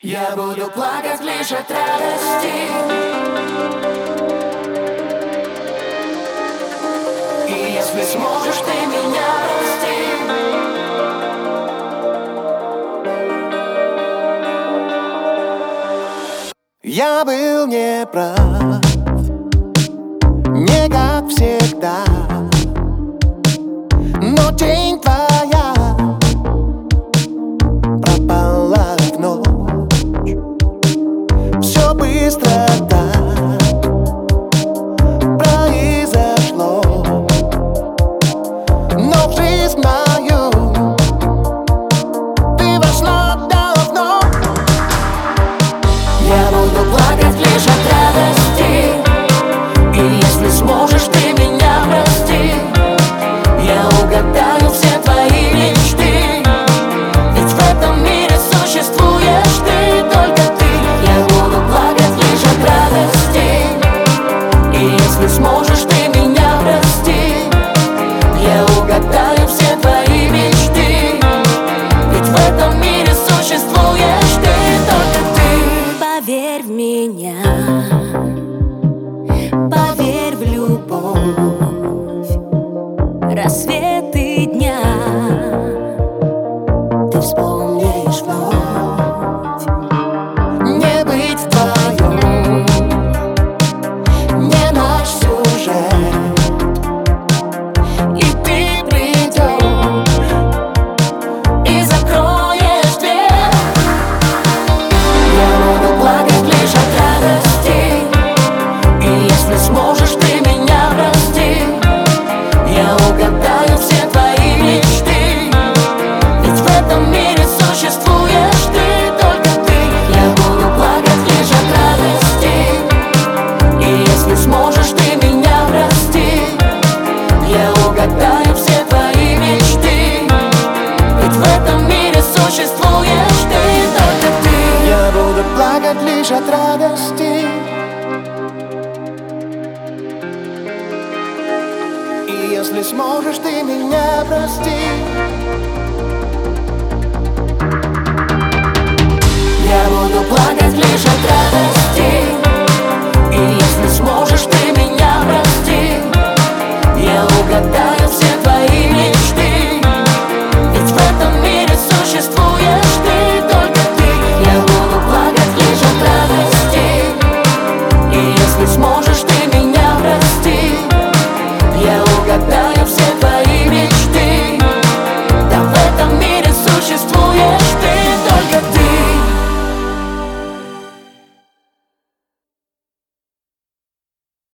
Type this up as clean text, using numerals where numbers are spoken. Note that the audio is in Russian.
Я буду плакать лишь от радости. И если сможешь ты меня прости. Я был неправ, не как всегда, но тень твоя пропала в ночь. Все быстро так произошло, но в жизнь мою ты вошла давно. Я буду плакать лишь от радости. И если сможешь ты меня прости, я угадаю все твои мечты. Ведь в этом мире существуешь ты, только ты. Я буду плакать лишь от радости. И если сможешь ты меня прости, я угадаю все твои мечты. Ведь в этом мире существуешь ты, только ты. Поверь в меня, поверь в любовь, рассветы дня ты вспомнишь вновь. Не быть вдвоем, не наш сюжет, И ты придешь и закроешь дверь. Я буду плакать лишь от радости. И если сможешь ты меня прости, я угадаю все твои мечты. Ведь в этом мире существуешь ты, только ты. Я буду плакать лишь от радости. И если сможешь ты меня прости, я угадаю все твои мечты. Ведь в этом мире существуешь ты, только ты. я буду плакать лишь от радости. И если сможешь ты меня прости,